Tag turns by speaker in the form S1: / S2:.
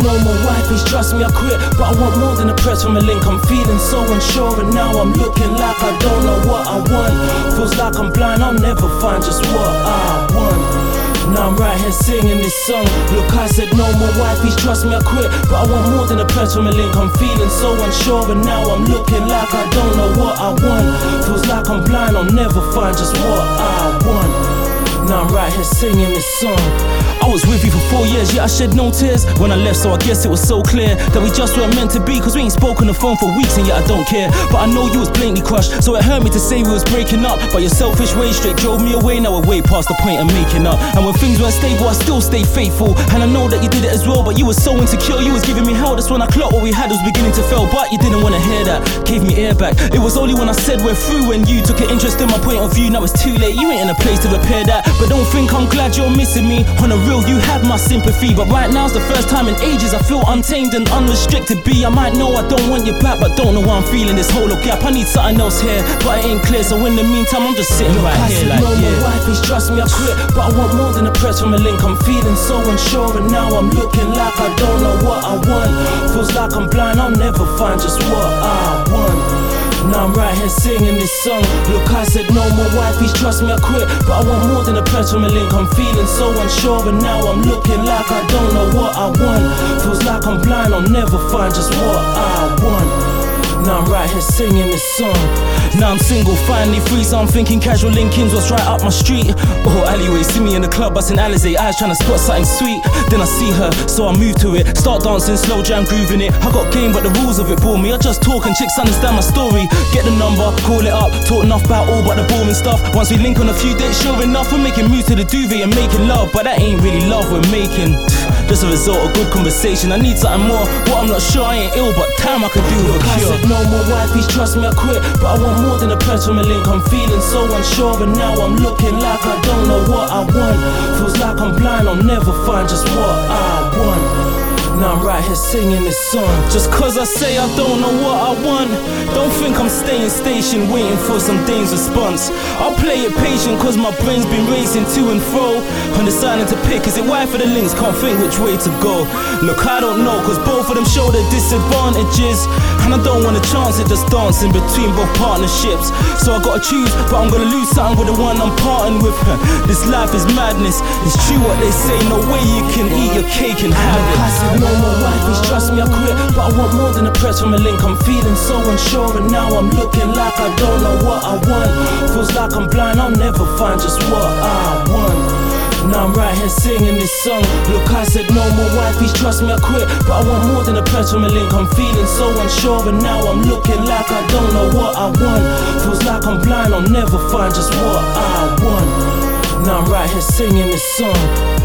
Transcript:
S1: no more wifeys, trust me I quit. But I want more than a press from a link. I'm feeling so unsure and now I'm looking like I don't know what I want. Feels like I'm blind, I'll never find just what I want. Now I'm right here singing this song. Look, I said no more wifeys, trust me I quit. But I want more than a press from a link. I'm feeling so unsure and now I'm looking like I don't know what I want. Feels like I'm blind, I'll never find just what I want. Now I'm right here singing this song. I was with you for 4 years, yet I shed no tears when I left, so I guess it was so clear that we just weren't meant to be, cause we ain't spoken on the phone for weeks and yet I don't care. But I know you was blatantly crushed, so it hurt me to say we was breaking up. But your selfish ways straight drove me away, now we're way past the point of making up. And when things weren't stable, I still stayed faithful. And I know that you did it as well, but you were so insecure, you was giving me hell. That's when I clocked what we had was beginning to fail. But you didn't wanna hear that, gave me air back. It was only when I said we're through when you took an interest in my point of view. Now it's too late, you ain't in a place to repair that. But don't think I'm glad you're missing me. On the real, you have my sympathy, but right now's the first time in ages I feel untamed and unrestricted. B, I might know I don't want you back, but don't know why I'm feeling this hollow gap. I need something else here, but it ain't clear. So in the meantime, I'm just sitting right here like, no more wifeys, trust me I quit. But I want more than a press from a link. I'm feeling so unsure and now I'm looking like I don't know what I want. Feels like I'm blind, I'll never find just what I want. Now I'm right here singing this song. Look, I said no more wifeys, trust me I quit. But I want more than a press from a link. I'm feeling so unsure and now I'm looking like I don't know what I want. Feels like I'm blind, I'll never find just what I want. Now I'm right here singing this song. Now I'm single, finally free, so I'm thinking casual linkings, what's right up my street. Oh, alleyway, see me in the club, busting Alizé, eyes trying to spot something sweet. Then I see her, so I move to it, start dancing, slow jam, grooving it. I got game, but the rules of it bore me. I just talk and chicks understand my story. Get the number, call it up, talk enough about all but the boring stuff. Once we link on a few dates, sure enough, we're making moves to the duvet and making love. But that ain't really love we're making, just a result of good conversation. I need something more, well I'm not sure, I ain't ill, but time I could do with a cure. I said no more wifeys, trust me I quit. But I want more than a press from a link. I'm feeling so unsure and now I'm looking like I don't know what I want. Feels like I'm blind, I'll never find just what I want. Now I'm right here singing this song. Just cause I say I don't know what I want, don't think I'm staying stationed waiting for some dame's response. I'll play it patient cause my brain's been racing to and fro, undeciding to pick, is it wife or the links, can't think which way to go. Look, I don't know, cause both of them show their disadvantages, and I don't want a chance at just dancing between both partnerships. So I gotta choose, but I'm gonna lose something with the one I'm parting with. This life is madness, it's true what they say, no way you can eat your cake and have it. No more wifeys, trust me I quit. But I want more than a press from a link. I'm feeling so unsure and now I'm looking like I don't know what I want. Feels like I'm blind, I'll never find just what I want. Now I'm right here singing this song. Look, I said no more wifeys, trust me I quit. But I want more than a press from a link. I'm feeling so unsure and now I'm looking like I don't know what I want. Feels like I'm blind, I'll never find just what I want. Now I'm right here singing this song.